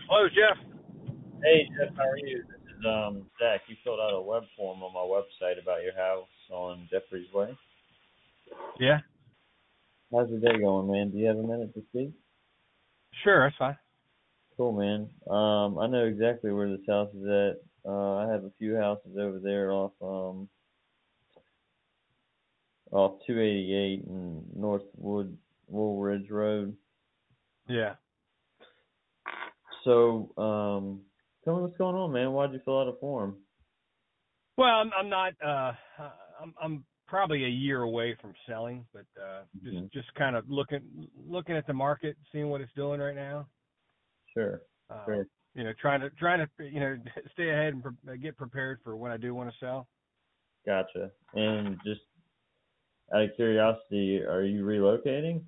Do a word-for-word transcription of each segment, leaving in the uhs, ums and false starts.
Hello, Jeff. Hey Jeff, how are you? This is um Zach. You filled out a web form on my website about your house on Jeffrey's Way. Yeah, How's your day going, man? Do you have a minute to speak? sure, that's fine. Cool, man. Um, I know exactly where this house is at. Uh, I have a few houses over there off um off two eighty-eight and Northwood Woolridge Road. Yeah. So, um, tell me what's going on, man. Why'd you fill out a form? Well, I'm, I'm not. Uh, I'm, I'm probably a year away from selling, but uh, just hmm just kind of looking looking at the market, seeing what it's doing right now. Sure, Um, sure. you know, trying to trying to you know stay ahead and pre- get prepared for when I do want to sell. Gotcha. And just out of curiosity, are you relocating?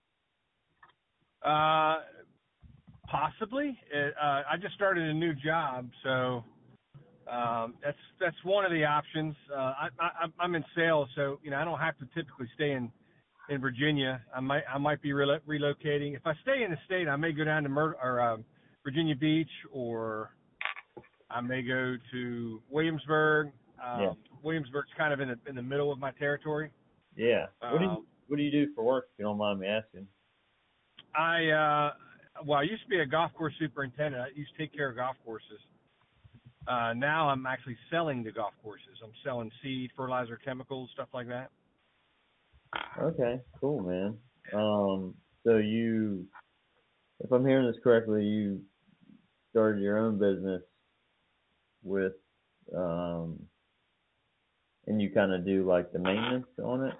Uh, possibly. It, uh, I just started a new job, so Um, that's that's one of the options. Uh, I, I, I'm in sales, so you know I don't have to typically stay in, in Virginia. I might I might be relo- relocating. If I stay in the state, I may go down to Mur- or uh, Virginia Beach, or I may go to Williamsburg. Yeah. Um, Williamsburg's kind of in the in the middle of my territory. Yeah. What do you Um, What do you do for work? If you don't mind me asking. I uh, well, I used to be a golf course superintendent. I used to take care of golf courses. Uh, now I'm actually selling the golf courses. I'm selling seed, fertilizer, chemicals, stuff like that. Okay. Cool, man. Um. So you, if I'm hearing this correctly, you started your own business with, um, and you kind of do like the maintenance on it.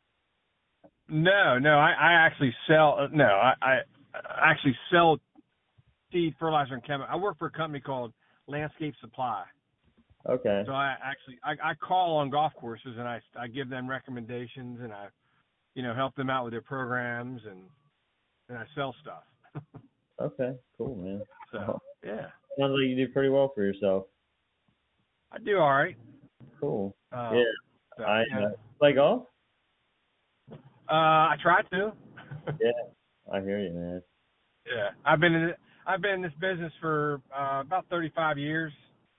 No, no, I, I actually sell. uh, No, I, I I actually sell seed, fertilizer, and chemical. I work for a company called Landscape Supply. Okay. So I actually I, I call on golf courses and I I give them recommendations and I you know help them out with their programs and and I sell stuff. Okay. Cool, man. So Well, yeah, sounds like you do pretty well for yourself. I do all right. Cool. Yeah. Um, so I yeah, uh, play golf. uh, I try to. Yeah. I hear you, man. Yeah, I've been in I've been in this business for uh, about thirty-five years.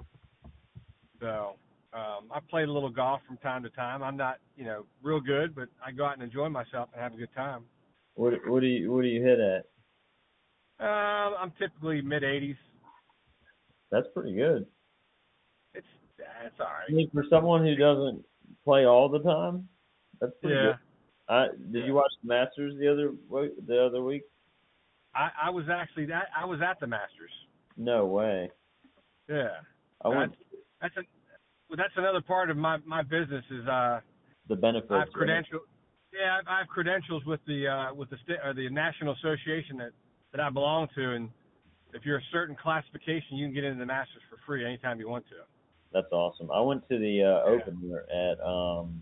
So um, I play a little golf from time to time. I'm not, you know, real good, but I go out and enjoy myself and have a good time. What What do you What do you hit at? Um, I'm typically mid eighties. That's pretty good. It's it's all I right. mean, for someone who doesn't play all the time, that's pretty good. Yeah, I did yeah. you watch the Masters the other wa- the other week? I, I was actually that I was at the Masters. No way. Yeah, I that's went that's a well, that's another part of my my business is uh the I have benefits, right? credential. Yeah, I have credentials with the uh with the sta- or the national association that that I belong to, and if you're a certain classification, you can get into the Masters for free anytime you want to. That's awesome. I went to the uh, Yeah. opener at um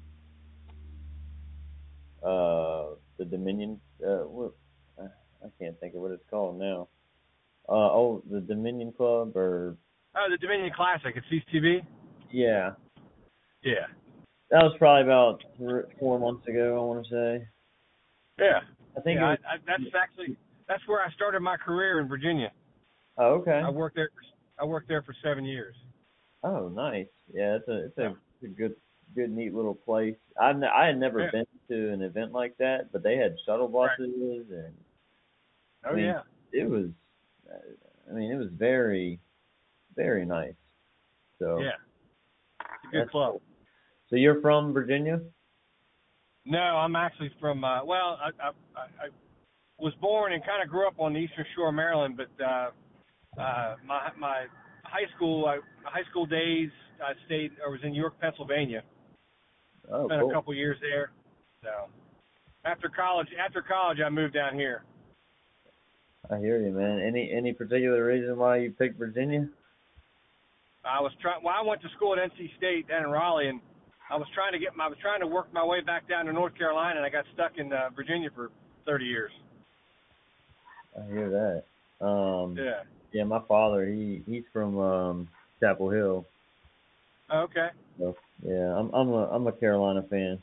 uh the Dominion. Uh, what, uh, I can't think of what it's called now. Uh oh, the Dominion Club or Oh, the Dominion Classic at C C T V. yeah, Yeah. that was probably about three, four months ago. I want to say. Yeah. I think Yeah. it I, was. I, that's actually that's where I started my career in Virginia. Oh, okay. I worked there. I worked there for seven years. Oh, nice. Yeah, it's a it's a, So. it's a good good neat little place. I n- I had never Yeah. been to an event like that, but they had shuttle Right. buses and I Oh mean yeah. it was uh, I mean it was very very nice. So Yeah. It's a good that's club. cool. So you're from Virginia? No, I'm actually from. Uh, well, I, I, I was born and kind of grew up on the Eastern Shore, of Maryland, but uh, uh, my my high school I, high school days I stayed or was in York, Pennsylvania. Oh, Spent a cool. couple years there. So after college, after college, I moved down here. I hear you, man. Any any particular reason why you picked Virginia? I was trying. Well, I went to school at N C State down in Raleigh, and I was trying to get. I was trying to work my way back down to North Carolina, and I got stuck in uh, Virginia for thirty years. I hear that. Um, Yeah. yeah, my father he he's from um Chapel Hill. Okay. So yeah, I'm I'm a I'm a Carolina fan.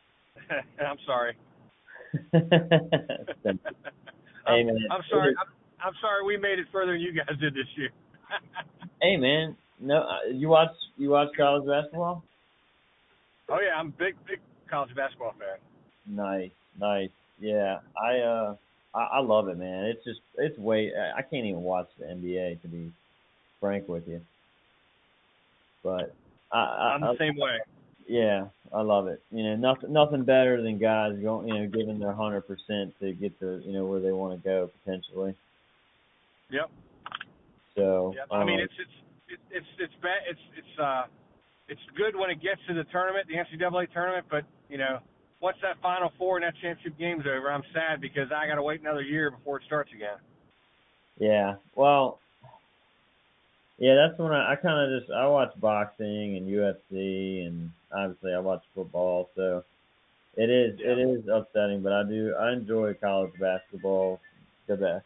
I'm sorry. Hey I'm, man, I'm it sorry. is, I'm, I'm sorry we made it further than you guys did this year. Hey, man, no, uh, you watch you watch college basketball? Oh yeah, I'm a big big college basketball fan. Nice, nice. Yeah, I uh, I, I love it, man. It's just it's way I I can't even watch the N B A to be frank with you, but I, I, I'm the I same way. yeah, I love it. You know, nothing nothing better than guys going, you know, giving their hundred percent to get to you know where they want to go potentially. Yep. So, Yep. I um, mean, it's it's it's it's it's bad. It's it's uh it's good when it gets to the tournament, the N C double A tournament. But you know, once that Final Four and that championship game's over, I'm sad because I got to wait another year before it starts again. yeah, well, yeah, that's when I, I kind of just I watch boxing and U F C and obviously I watch football. So it is Yeah. it is upsetting, but I do I enjoy college basketball the best.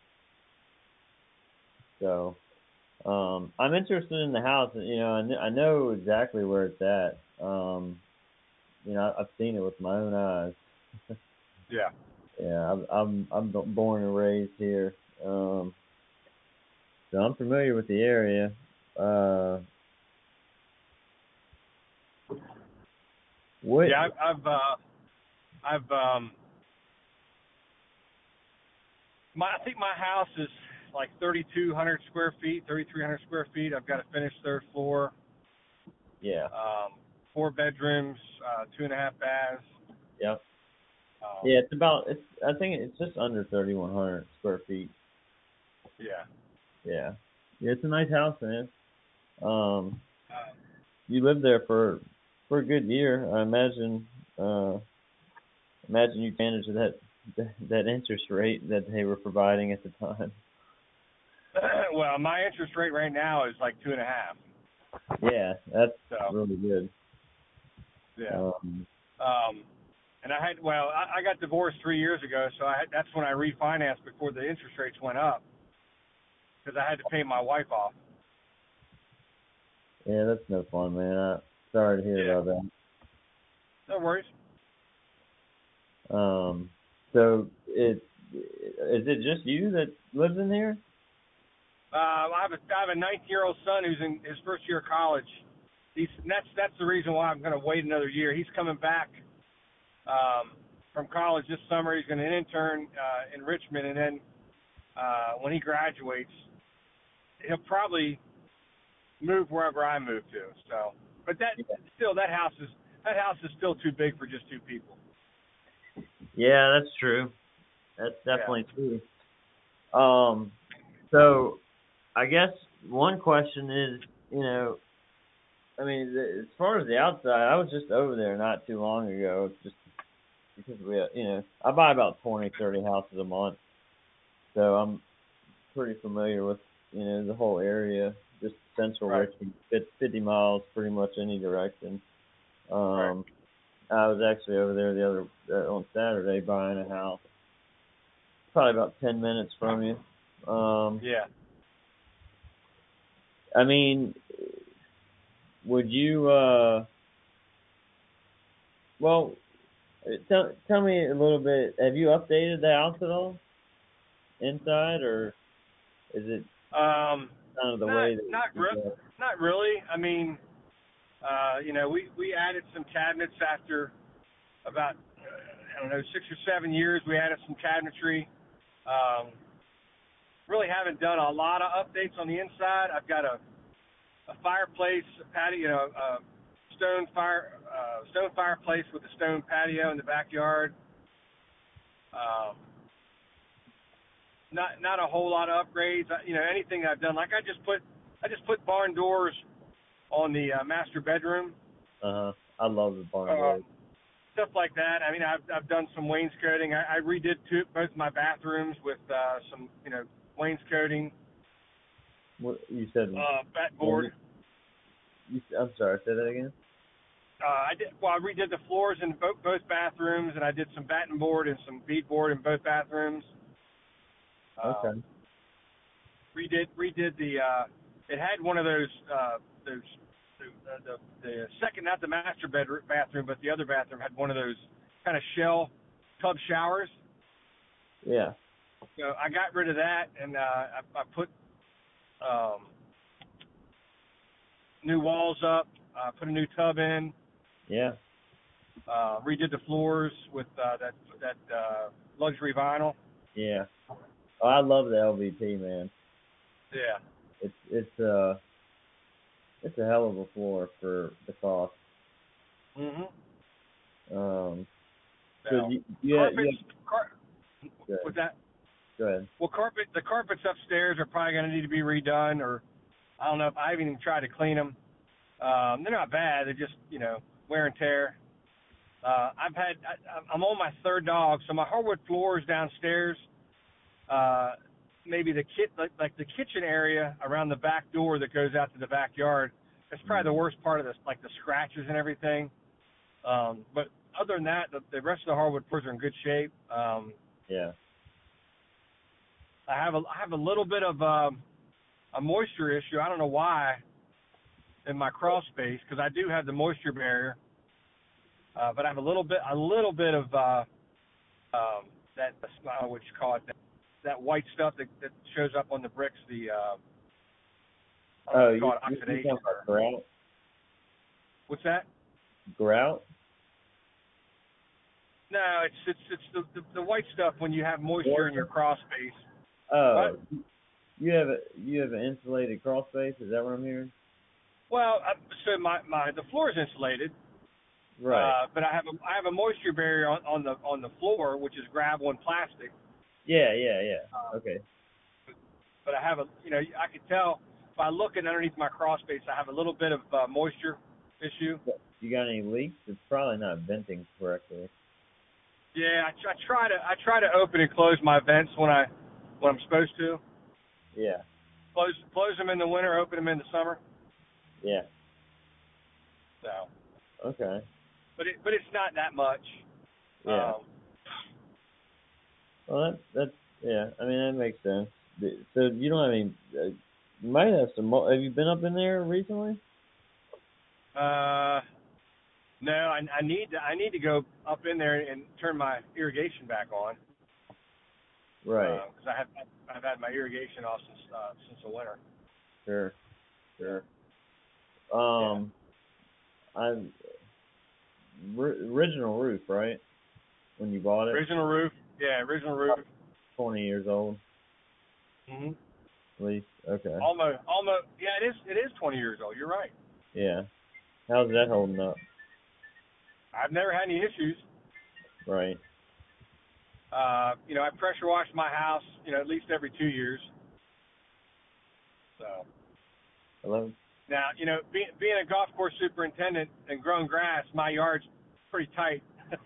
So um, I'm interested in the house. You know, I, kn- I know exactly where it's at. Um, you know, I, I've seen it with my own eyes. Yeah. Yeah, I'm I'm I'm born and raised here. Um, so I'm familiar with the area. Uh, what? Yeah. I've I've uh, I've um my I think my house is like thirty-two hundred square feet, thirty-three hundred square feet. I've got a finished third floor, Yeah. um, four bedrooms, uh, two and a half baths. Yep. Um, Yeah, it's about it's. I think it's just under thirty-one hundred square feet. yeah. Yeah. Yeah, it's a nice house, man. Um, Uh, you lived there for for a good year, I imagine. Uh, imagine you managed that that interest rate that they were providing at the time. well, my interest rate right now is like two and a half. Yeah, that's So really good. yeah. Um, Um, and I had well, I, I got divorced three years ago, so I had, that's when I refinanced before the interest rates went up because I had to pay my wife off. yeah, that's no fun, man. I, sorry to hear Yeah. about that. No worries. Um, so it is it just you that lives in here? Uh, I have a I have a nineteen-year-old son who's in his first year of college. He's and that's that's the reason why I'm going to wait another year. He's coming back um, from college this summer. He's going to intern uh, in Richmond, and then uh, when he graduates, he'll probably move wherever I move to. So, but that Yeah, still that house is that house is still too big for just two people. yeah, that's true. That's Yeah. definitely true. Um, so I guess one question is, you know, I mean, the, as far as the outside, I was just over there not too long ago, just because we, you know, I buy about twenty, thirty houses a month, so I'm pretty familiar with, you know, the whole area, just central Right. Richmond, fif- fifty miles, pretty much any direction. Right. Um, I was actually over there the other uh, on Saturday buying a house, probably about ten minutes from you. Um, Yeah. I mean, would you? Uh, well, tell tell me a little bit. Have you updated the house at all, inside, or is it Um, kind of the not way that not you re- got? not really. I mean, uh, you know, we we added some cabinets after about uh, I don't know six or seven years. We added some cabinetry. Um, really haven't done a lot of updates on the inside. I've got a a fireplace, a patio, you know, a stone fire uh, stone fireplace with a stone patio in the backyard. Um, not not a whole lot of upgrades. You know, anything I've done, like I just put I just put barn doors on the uh, master bedroom, Uh huh. I love the barn uh, doors. stuff like that. I mean, I've I've done some wainscoting. I, I redid two, both my bathrooms with uh, some you know wainscoting, What you said? uh, Well, backboard. you, I'm sorry. Say that again. Uh, I did well. I redid the floors in both both bathrooms, and I did some batten board and some beadboard in both bathrooms. Um, Okay. redid redid the. Uh, it had one of those uh, those the, the the second, not the master bedroom bathroom, but the other bathroom had one of those kind of shell tub showers. Yeah. So I got rid of that, and uh, I, I put um, new walls up, uh, put a new tub in, Yeah. uh, redid the floors with uh, that that uh, luxury vinyl. Yeah. Oh, I love the L V P, man. Yeah. It's it's uh it's a hell of a floor for the cost. Mhm. Um. So Now, you yeah carpets. yeah. Car- Go ahead. with that. Go ahead. Well, carpet. The carpets upstairs are probably going to need to be redone, or I don't know if I haven't even tried to clean them. Um, they're not bad. They're just you know wear and tear. Uh, I've had. I, I'm on my third dog, so my hardwood floors downstairs. Uh, maybe the kit like, like the kitchen area around the back door that goes out to the backyard. That's probably the worst part of this, like the scratches and everything. Um, but other than that, the, the rest of the hardwood floors are in good shape. Um, Yeah. I have a I have a little bit of um, a moisture issue. I don't know why in my crawl space because I do have the moisture barrier, uh, but I have a little bit a little bit of uh, um, that I don't know what you call it that, that white stuff that, that shows up on the bricks. The uh, I don't know Oh, what you you call it, you you oxidation. talking about grout? What's that? Grout? No, it's it's it's the, the the white stuff when you have moisture in your Water? crawl space. Oh, What? you have a you have an insulated crawl space. Is that what I'm hearing? Well, I, so my, my the floor is insulated, Right. uh, but I have a I have a moisture barrier on, on the on the floor, which is gravel and plastic. Yeah. Yeah. Yeah. Um, Okay. but I have a you know I could tell by looking underneath my crawl space, I have a little bit of uh, moisture issue. You got any leaks? It's probably not venting correctly. Yeah, I, I try to I try to open and close my vents when I when I'm supposed to. Yeah. Close close them in the winter, open them in the summer. Yeah. So, Okay. but it but it's not that much. Yeah. Um, Well, that that's yeah. I mean, that makes sense. The- So you don't have any. Uh, you might have some. mo- Have you been up in there recently? uh, no, I, I need to I need to go up in there and turn my irrigation back on Right. because I have I've had my irrigation off since uh, since the winter. Sure. Sure. Yeah. Um. I'm r- original roof, right? When you bought it, Original roof. Yeah, original roof. twenty years old Mhm. at least. Okay. Almost almost. Yeah, it is it is twenty years old. You're right. Yeah. How's that holding up? I've never had any issues. Right. Uh, you know, I pressure wash my house, you know, at least every two years. So Hello. now, you know, being being a golf course superintendent and growing grass, my yard's pretty tight.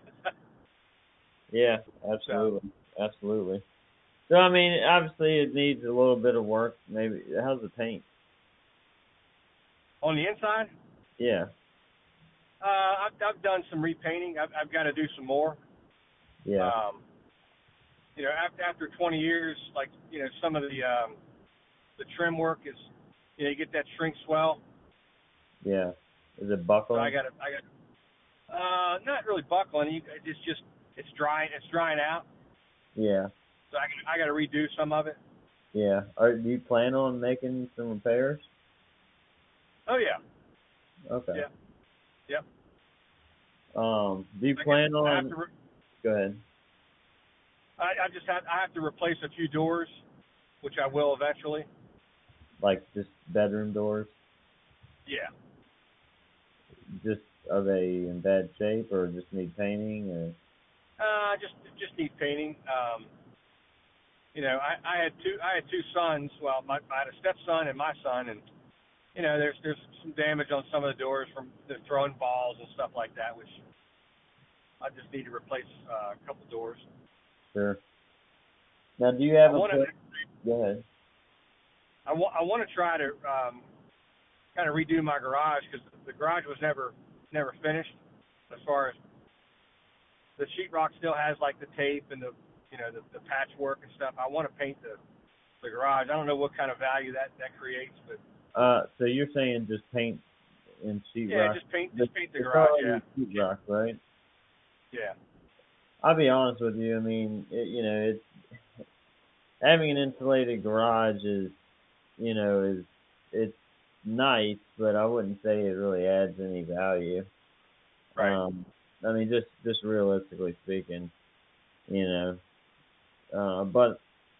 Yeah. so Absolutely. Absolutely. So I mean, obviously it needs a little bit of work. Maybe how's the paint? on the inside, Yeah. uh, I've I've done some repainting. I've I've got to do some more. Yeah. Um, you know, after after twenty years, like you know, some of the um, the trim work is, you know, you get that shrink swell. Yeah. Is it So buckling? I got to I got uh, not really buckling. You, it's just it's drying it's drying out. Yeah. So I I got to redo some of it. Yeah. Are do you plan on making some repairs? Oh yeah, Okay. yeah, yep. Um. Do you I, plan guess I have on? to. Re- Go ahead. I, I just have I have to replace a few doors, which I will eventually. Like just bedroom doors? Yeah. Just are they in bad shape or just need painting or? Uh, just just need painting. Um, you know, I, I had two I had two sons. Well, my I had a stepson and my son, and you know, there's there's some damage on some of the doors from the throwing balls and stuff like that, which I just need to replace uh, a couple doors. Sure. Now, do you have I a? want to Go ahead. I want I want to try to um, kind of redo my garage because the garage was never never finished as far as the sheetrock still has like the tape and the you know the, the patchwork and stuff. I want to paint the the garage. I don't know what kind of value that that creates, but Uh, so you're saying just paint and yeah, sheetrock? just paint just paint the It's garage. already Yeah, sheetrock, right? yeah. I'll be honest with you. I mean, it, you know, it's having an insulated garage is, you know, is it's nice, but I wouldn't say it really adds any value. Right. Um, I mean, just just realistically speaking, you know. Uh, but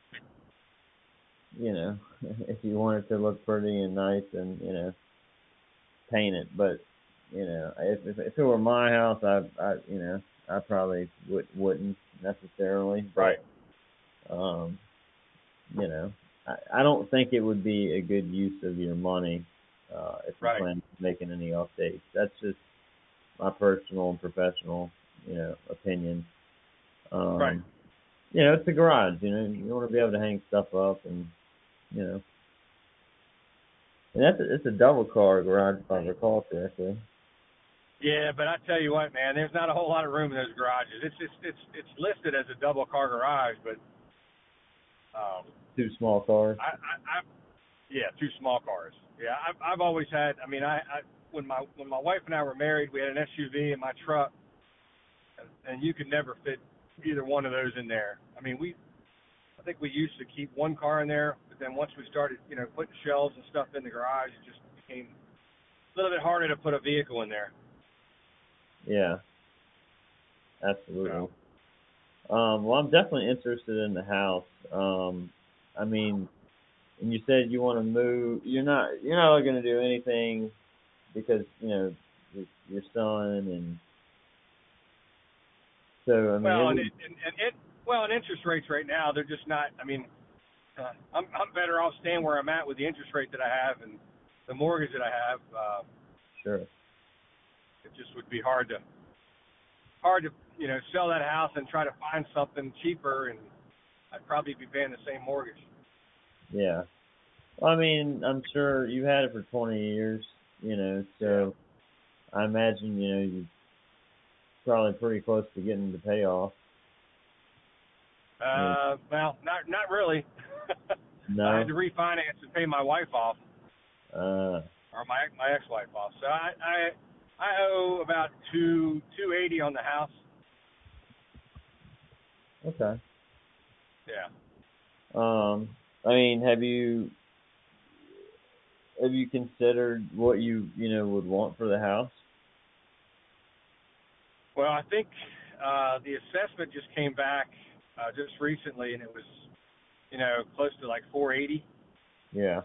you know, if you want it to look pretty and nice, and you know, paint it. But you know, if if, if it were my house, I I you know, I probably would wouldn't necessarily. But, Right. Um, you know, I, I don't think it would be a good use of your money uh, if you Right. plan on making any updates. That's just my personal and professional, you know, opinion. Um, Right. You know, it's a garage. You know, you want to be able to hang stuff up, and you know, and that's a, it's a double car garage if I recall correctly. Yeah, but I tell you what, man, there's not a whole lot of room in those garages. It's just it's it's listed as a double car garage, but um, Two small cars. I, I, I yeah, two small cars. Yeah, I've I've always had. I mean, I, I when my when my wife and I were married, we had an S U V in my truck, and, and you could never fit either one of those in there. I mean, we I think we used to keep one car in there, but then once we started, you know, putting shelves and stuff in the garage, it just became a little bit harder to put a vehicle in there. Yeah, absolutely. So, Um, well, I'm definitely interested in the house. Um, I mean, and you said you want to move. You're not. You're not going to do anything because you know your, your son, and so I mean, it well, and would. it, and, and it well, and interest rates right now, they're just not. I mean, uh, I'm I'm better off staying where I'm at with the interest rate that I have and the mortgage that I have. Uh, Sure. it just would be hard to hard to you know sell that house and try to find something cheaper, and I'd probably be paying the same mortgage. Yeah. Well, I mean, I'm sure you had it for twenty years, you know, Yeah. so I imagine, you know, you're probably pretty close to getting the payoff. I mean, Uh, well, not not really. I had no. to refinance and pay my wife off, Uh, or my my ex-wife off. So I I I owe about two two eighty on the house. okay. Yeah. Um, I mean, have you have you considered what you, you know, would want for the house? Well, I think uh, the assessment just came back uh, just recently, and it was you know close to like four eighty. Yeah,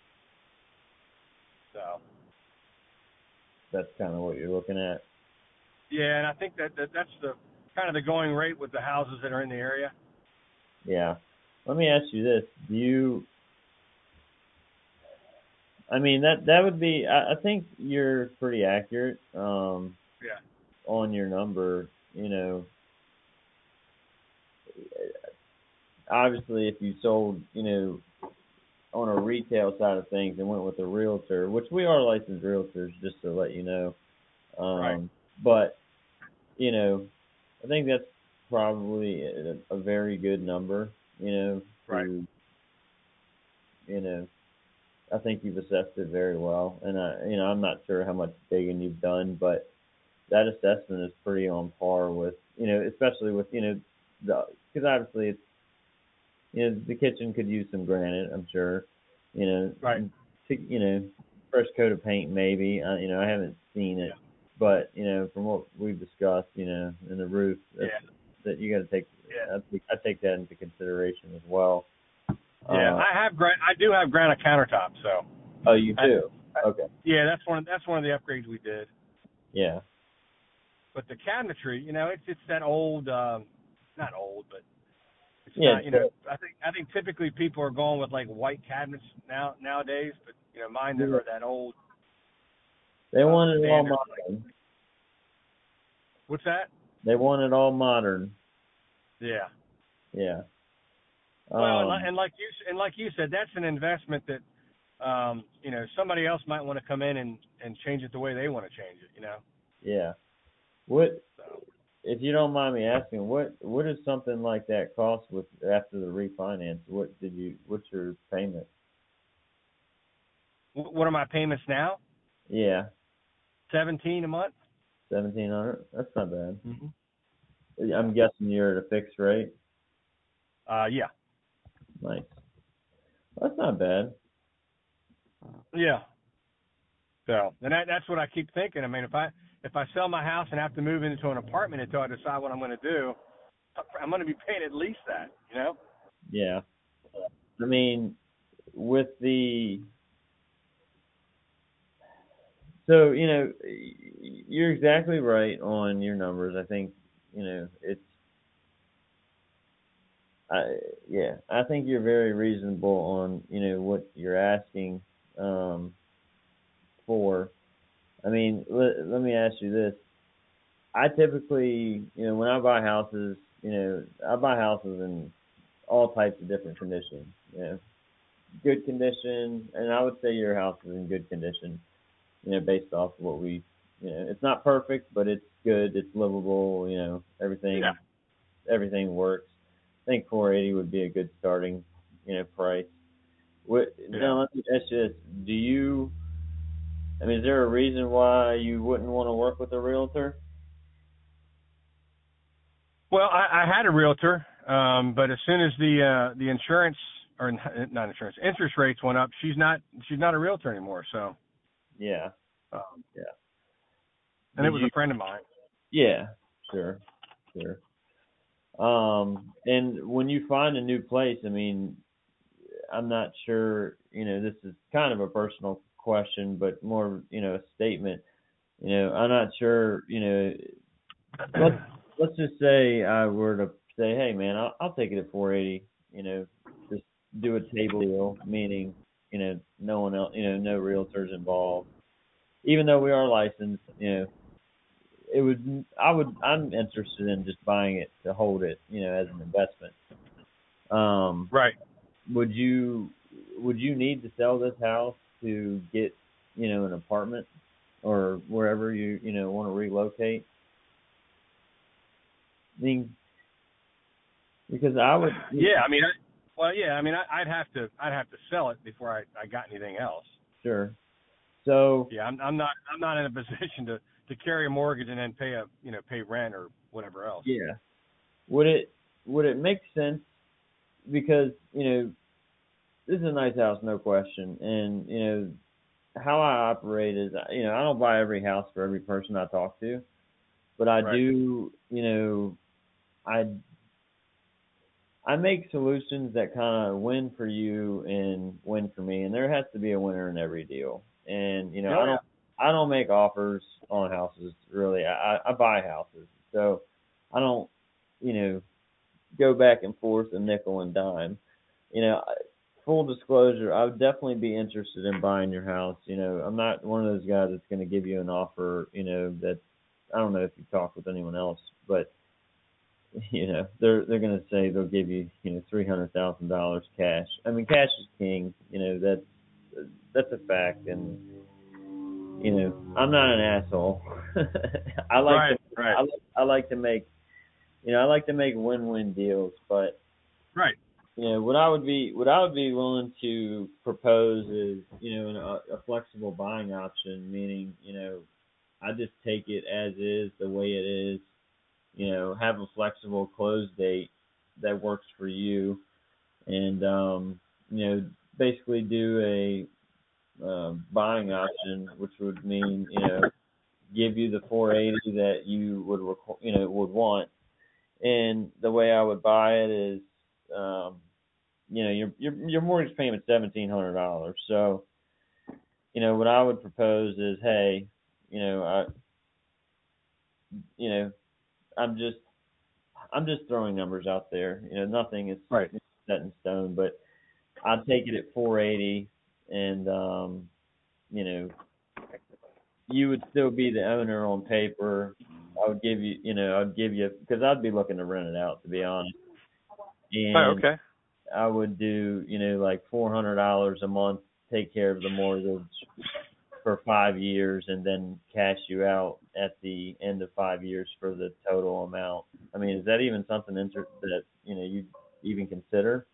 So that's kind of what you're looking at. yeah, and I think that, that that's the kind of the going rate with the houses that are in the area. Yeah. Let me ask you this: Do you? I mean, that that would be. I, I think you're pretty accurate um, Yeah. on your number. You know, obviously, if you sold, you know, on a retail side of things and went with a realtor, which we are licensed realtors, just to let you know. Right. Um, but you know, I think that's probably a, a very good number. You know, Right. to you know, I think you've assessed it very well, and I, you know, I'm not sure how much digging you've done, but that assessment is pretty on par with, you know, especially with, you know, the because obviously it's, you know, the kitchen could use some granite, I'm sure, you know, Right. to, you know, fresh coat of paint maybe, uh, you know, I haven't seen it, Yeah. but you know, from what we've discussed, you know, in the roof, that's, Yeah. that you got to take, Yeah. I take, I take that into consideration as well. Yeah. Uh, I have gran- I do have granite countertops, so. oh, you I, do? I, Okay. yeah, that's one. That's one of the upgrades we did. Yeah. But the cabinetry, you know, it's it's that old, um, not old, but it's Yeah. not. You know, I think I think typically people are going with like white cabinets now nowadays, but you know, mine that Yeah. are that old They uh, want it all standard. Like, modern. what's that? They want it all modern. Yeah. Yeah. Well, and, li- Um. and like you and like you said, that's an investment that um, you know somebody else might want to come in and and change it the way they want to change it. You know. Yeah. What, So. if you don't mind me asking, what what does something like that cost with after the refinance? What did you? What's your payment? What are my payments now? Yeah. Seventeen a month. Seventeen hundred. That's not bad. Mm-hmm. I'm Yeah. guessing you're at a fixed rate. Uh, yeah. Nice. Well, that's not bad. Yeah. So, and that, that's what I keep thinking. I mean, if I if I sell my house and have to move into an apartment until I decide what I'm going to do, I'm going to be paying at least that, you know? Yeah. I mean, with the so you know, you're exactly right on your numbers. I think you know it's. I yeah, I think you're very reasonable on you know what you're asking um, for. I mean, let, let me ask you this. I typically, you know, when I buy houses, you know, I buy houses in all types of different conditions. You know, good condition, and I would say your house is in good condition. You know, based off of what we, you know, it's not perfect, but it's good. It's livable. You know, everything, Yeah. everything works. I think four eighty would be a good starting, you know, price. What Yeah. now? Let me ask you this: Do you? I mean, is there a reason why you wouldn't want to work with a realtor? Well, I, I had a realtor, um, but as soon as the uh, the insurance or not insurance interest rates went up, she's not she's not a realtor anymore. So, Yeah, um, yeah. and it Did was you? a friend of mine. Yeah, sure, sure. Um, and when you find a new place, I mean, I'm not sure. You know, this is kind of a personal question, but more, you know, a statement. You know, I'm not sure. You know, let's let's just say I were to say, hey man, I'll, I'll take it at four eighty. You know, just do a table deal, meaning you know no one else, you know, no realtors involved. Even though we are licensed, you know, it would I would I'm interested in just buying it to hold it, you know, as an investment. Um, Right. would you would you need to sell this house to get you know an apartment or wherever you you know want to relocate? I mean, because I would. Yeah. I mean, I, well, yeah. I mean, I, I'd have to I'd have to sell it before I, I got anything else. Sure. So Yeah. I'm I'm not I'm not in a position to to carry a mortgage and then pay a you know pay rent or whatever else. yeah, would it would it make sense because you know this is a nice house, no question, and you know how I operate is you know I don't buy every house for every person I talk to, but I Right. do you know I I make solutions that kind of win for you and win for me, and there has to be a winner in every deal. And you know, Oh I yeah. don't I don't make offers on houses really. I I buy houses, so I don't you know go back and forth a nickel and dime. You know, I- full disclosure, I would definitely be interested in buying your house. You know, I'm not one of those guys that's going to give you an offer. You know, that I don't know if you talk with anyone else, but you know, they're they're gonna say they'll give you, you know, three hundred thousand dollars cash. I mean, cash is king. You know, that's that's a fact, and you know, I'm not an asshole. I like to Right. Right. I like, I like to make you know I like to make win-win deals, but Right. you know what I would be what I would be willing to propose is you know an, a, a flexible buying option, meaning you know I just take it as is the way it is you know, have a flexible close date that works for you, and um, you know, basically do a uh, buying option, which would mean you know, give you the four eighty that you would requ- you know would want, and the way I would buy it is, um, you know, your your your mortgage payment's seventeen hundred dollars, so you know what I would propose is, hey, you know, I, you know, I'm just I'm just throwing numbers out there. You know, nothing is Right. set in stone, but I'd take it at four eighty, and um, you know, you would still be the owner on paper. I would give you, you know, I'd give you because I'd be looking to rent it out, to be honest, Oh, and okay. I would do, you know, like four hundred dollars a month, take care of the mortgage for five years, and then cash you out at the end of five years for the total amount. I mean, is that even something inter- that you know you even consider?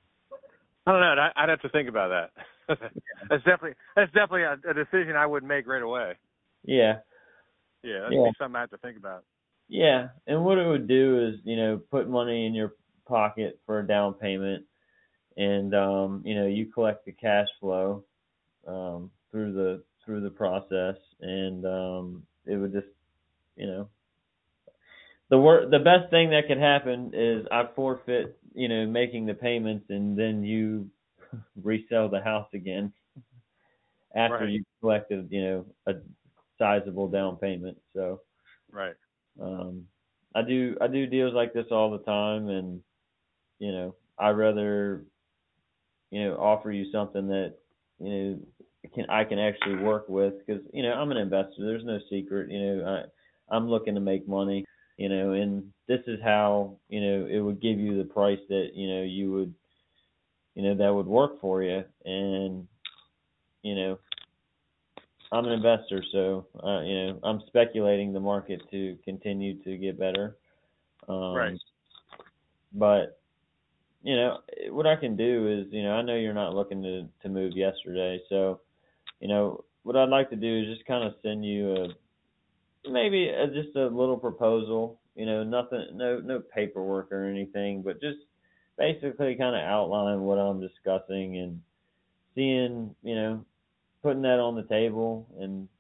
I don't know. I- I'd have to think about that. that's definitely that's definitely a, a decision I wouldn't make right away. Yeah, Yeah, that'd yeah, be something I have to think about. yeah. And what it would do is, you know, put money in your pocket for a down payment, and um, you know, you collect the cash flow um, through the through the process, and um, it would just, you know, the wor- the best thing that could happen is I forfeit, you know, making the payments, and then you resell the house again after Right. you've collected, you know, a sizable down payment. So Right. um, I do I do deals like this all the time, and you know, I rather, you know, offer you something that, you know, can I can actually work with, because you know, I'm an investor. There's no secret. You know, I I'm looking to make money. You know, and this is how, you know, it would give you the price that, you know, you would, you know, that would work for you. And you know, I'm an investor, so uh, you know, I'm speculating the market to continue to get better. Right. Um, but you know, what I can do is, you know, I know you're not looking to to move yesterday, so you know, what I'd like to do is just kind of send you a maybe a, just a little proposal. You know, nothing, no no paperwork or anything, but just basically kind of outline what I'm discussing and seeing, you know, putting that on the table and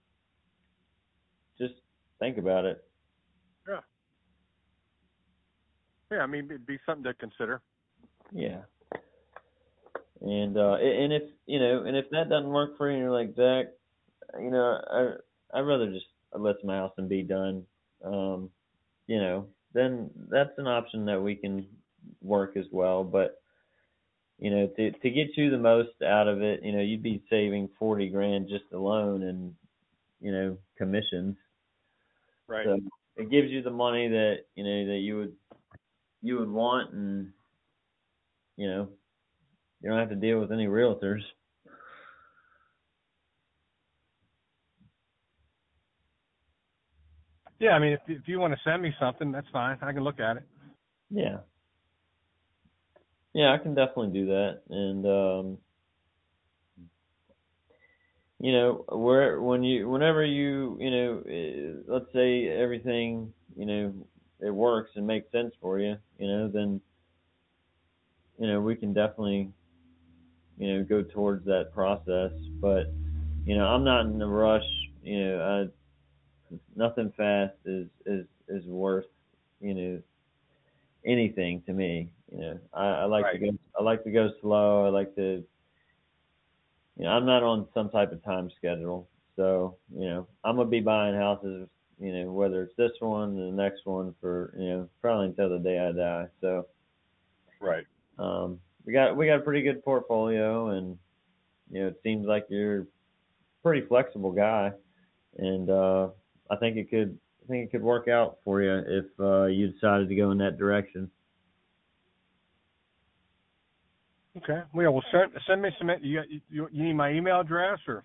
just think about it. Yeah. Yeah. I mean, it'd be something to consider. Yeah. And uh and if you know, and if that doesn't work for you and you're like, Zach, you know, I I'd rather just list my house and be done. Um, you know, then that's an option that we can work as well. But you know, to to get you the most out of it, you know, you'd be saving forty grand just alone in, you know, commissions. Right. So it gives you the money that, you know, that you would you would want, and you know, you don't have to deal with any realtors. Yeah. I mean, if if you want to send me something, that's fine. I can look at it. Yeah. Yeah, I can definitely do that. And um you know, where when you whenever you, you know, eh, let's say everything, you know, it works and makes sense for you, you know, then you know, we can definitely, you know, go towards that process. But you know, I'm not in a rush. You know, I, nothing fast is is is worth, you know, anything to me. You know, I, I like to Right. go. I like to go slow. I like to. You know, I'm not on some type of time schedule. So you know, I'm gonna be buying houses. You know, whether it's this one or the next one, for you know, probably until the day I die. So Right. um, we got we got a pretty good portfolio, and you know, it seems like you're a pretty flexible guy, and uh, I think it could I think it could work out for you if uh, you decided to go in that direction. Okay. Well, yeah, well, send send me some. You you you need my email address, or,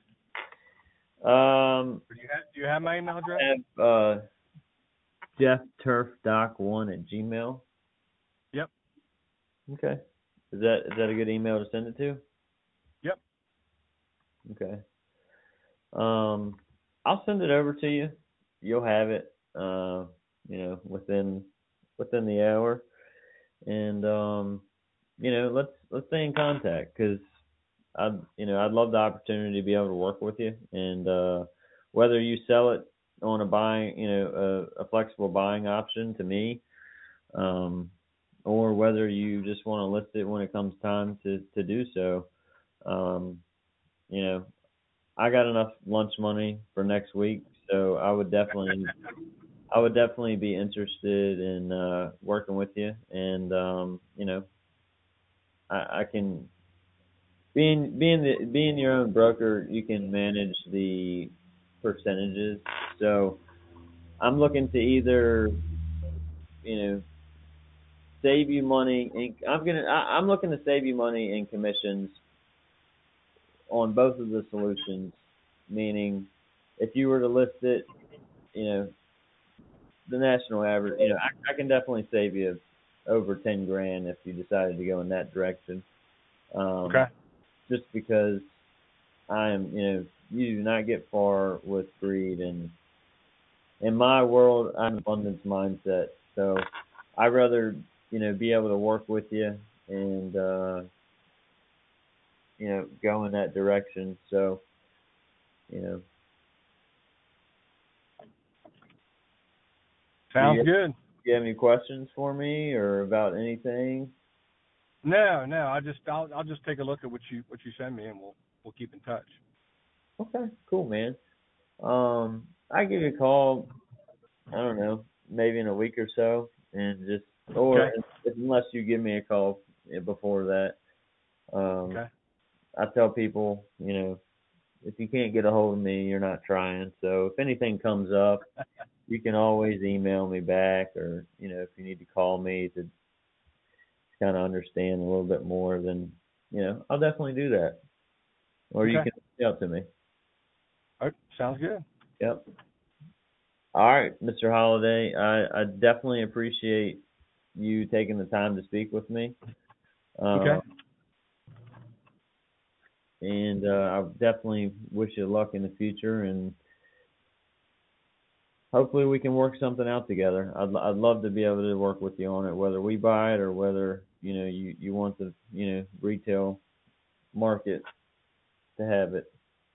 Um, or do you have do you have my email address? I have uh, Jeff Turf Doc one at Gmail. Yep. Okay, is that is that a good email to send it to? Yep. Okay. Um, I'll send it over to you. You'll have it, uh, you know, within within the hour, and um, you know, let's let's stay in contact, because I'd you know I'd love the opportunity to be able to work with you, and uh, whether you sell it on a buying, you know, a, a flexible buying option to me, um, or whether you just want to list it when it comes time to to do so, um, you know, I got enough lunch money for next week, so I would definitely I would definitely be interested in uh, working with you, and um, you know, I, I can being being the being your own broker, you can manage the percentages. So I'm looking to either, you know, save you money. In, I'm gonna I, I'm looking to save you money in commissions on both of the solutions. Meaning, if you were to list it, you know, the national average, you know, I, I can definitely save you over ten grand if you decided to go in that direction. Okay. Um, just because I am, you know, you do not get far with greed, and in my world, I'm an abundance mindset. So I'd rather, you know, be able to work with you and, uh, you know, go in that direction. So, you know, Sounds do you, good. do you have any questions for me or about anything? No, no. I just I'll I'll just take a look at what you what you send me, and we'll we'll keep in touch. Okay, cool, man. Um, I give you a call. I don't know, maybe in a week or so, and just or Okay. if, unless you give me a call before that. Um, Okay. I tell people, you know, if you can't get a hold of me, you're not trying. So if anything comes up, you can always email me back, or you know, if you need to call me to kind of understand a little bit more, then you know, I'll definitely do that. Or you Okay. can reach out to me. All right. Sounds good. Yep. All right, Mister Holiday, I, I definitely appreciate you taking the time to speak with me. Okay. Uh, and uh, I definitely wish you luck in the future, and hopefully we can work something out together. I'd I'd love to be able to work with you on it, whether we buy it or whether you know you, you want the you know retail market to have it.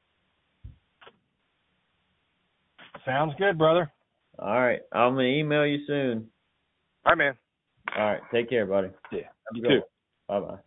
Sounds good, brother. All right, I'm gonna email you soon. All right, man. All right, take care, buddy. Yeah. Have a You good too. one. Bye bye.